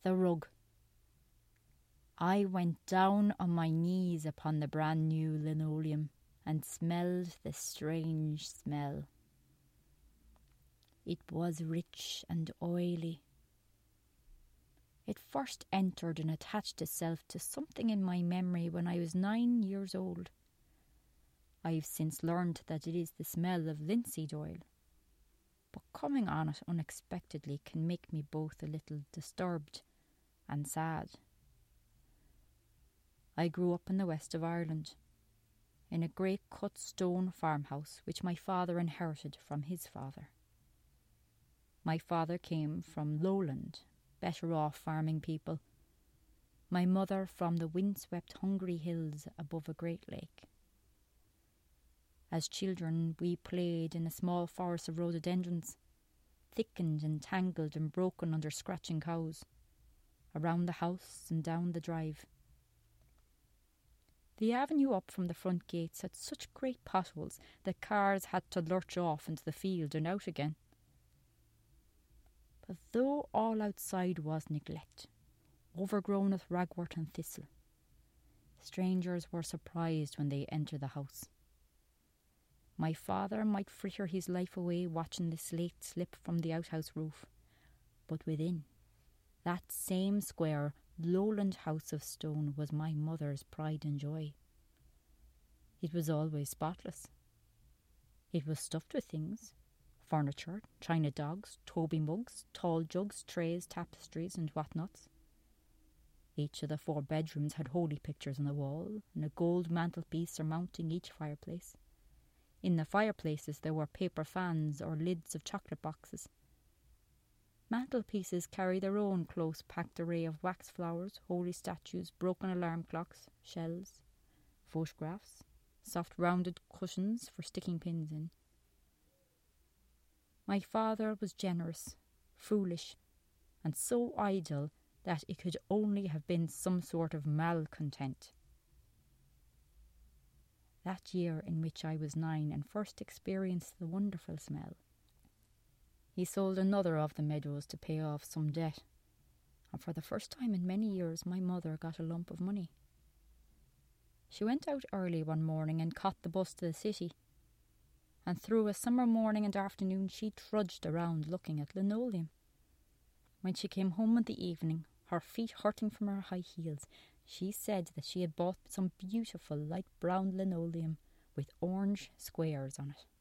The rug. I went down on my knees upon the brand new linoleum and smelled the strange smell. It was rich and oily. It first entered and attached itself to something in my memory when I was 9 years old. I've since learned that it is the smell of linseed oil, but coming on it unexpectedly can make me both a little disturbed and sad. I grew up in the west of Ireland, in a great cut stone farmhouse which my father inherited from his father. My father came from lowland, better off farming people. My mother from the windswept hungry hills above a great lake. As children we played in a small forest of rhododendrons, thickened and tangled and broken under scratching cows, around the house and down the drive. The avenue up from the front gates had such great potholes that cars had to lurch off into the field and out again. But though all outside was neglect, overgrown with ragwort and thistle, strangers were surprised when they entered the house. My father might fritter his life away watching the slate slip from the outhouse roof, but within, that same square lowland house of stone was my mother's pride and joy. It was always spotless. It was stuffed with things: furniture, china dogs, Toby mugs, tall jugs, trays, tapestries and whatnots. Each of the 4 bedrooms had holy pictures on the wall and a gold mantelpiece surmounting each fireplace. In the fireplaces there were paper fans or lids of chocolate boxes. Mantelpieces carry their own close-packed array of wax flowers, holy statues, broken alarm clocks, shells, photographs, soft rounded cushions for sticking pins in. My father was generous, foolish, and so idle that it could only have been some sort of malcontent. That year in which I was 9 and first experienced the wonderful smell, he sold another of the meadows to pay off some debt, and for the first time in many years my mother got a lump of money. She went out early one morning and caught the bus to the city, and through a summer morning and afternoon she trudged around looking at linoleum. When she came home in the evening, her feet hurting from her high heels, she said that she had bought some beautiful light brown linoleum with orange squares on it.